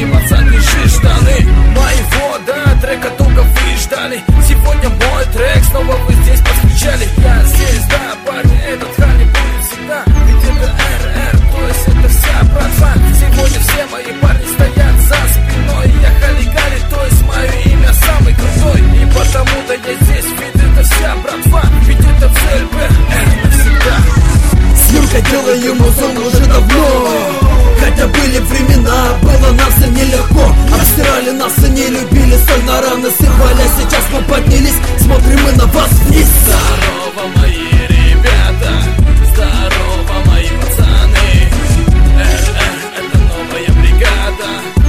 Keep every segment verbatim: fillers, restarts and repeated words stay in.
свои, пацан, держи штаны. Моего, да, трека долго вы ждали. Сегодня мой трек, снова вы здесь подключали. Я здесь, да, парни, этот Хали будет всегда. Ведь это эр эр, то есть это вся братва. Сегодня все мои парни стоят за спиной. Я Хали Гали, то есть мое имя самый крутой. И потому-то я здесь, ведь это вся братва. Ведь это цель бэ эр навсегда. Юрка делаю музон уже давно, хотя были времена, было нас и нелегко. Обстирали нас и не любили, соль на раны сыпали. Сейчас мы поднялись, смотрим мы на вас вниз. Здорово, мои ребята, здорово, мои пацаны. эр эр, это новая бригада.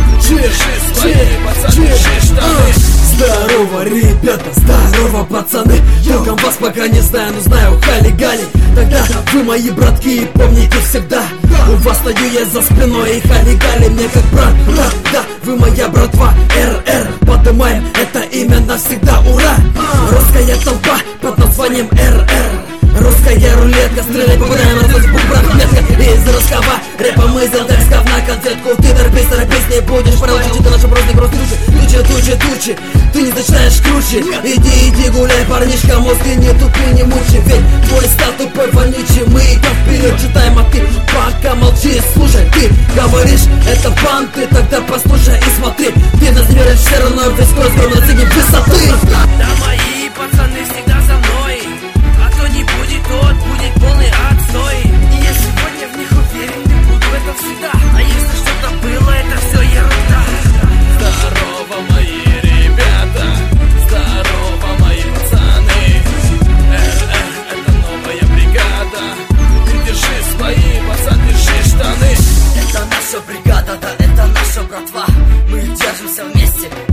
Держи свои, пацаны, держи штаны. Здорово, ребята, здорово, пацаны. Толком вас пока не знаю, но знаю Хали Гали. Тогда вы мои братки и помните всегда, у вас стою я за спиной, и Хали Гали мне как брат, брат. Да, вы моя братва, эр эр, поднимаем это имя навсегда, ура. Русская толпа под названием эр эр. Русская рулетка, стреляй, попадаем, разносит букв, метка. Из русского рэпа мы сделаем так, скав на концертку. Ты торопись, торопись, не будешь проучить, ты наша просто грусть тучи. Тучи, тучи, тучи, ты не начинаешь круче. Иди, иди, гуляй, парнишка, мозги не тупи, не мучи. Ведь твой стал тупой вонючий, мы идем вперед, читаем, а ты пока молчи. Слушай, ты говоришь, это фан, ты тогда послушай и смотри. Ты нас не веришь, все равно весь скорость, скоро достигнем высоты. Да мои пацаны всегда за мной, а кто не будет, тот будет полный отстой. И я сегодня в них уверен, и буду в этом всегда. А если что-то было, это все ерунда. Здорово, мои ребята, здорово, мои пацаны. эр эр, это новая бригада. Ты держи свои, пацан, держи штаны. Это наша бригада, да, это наша братва. Мы держимся вместе.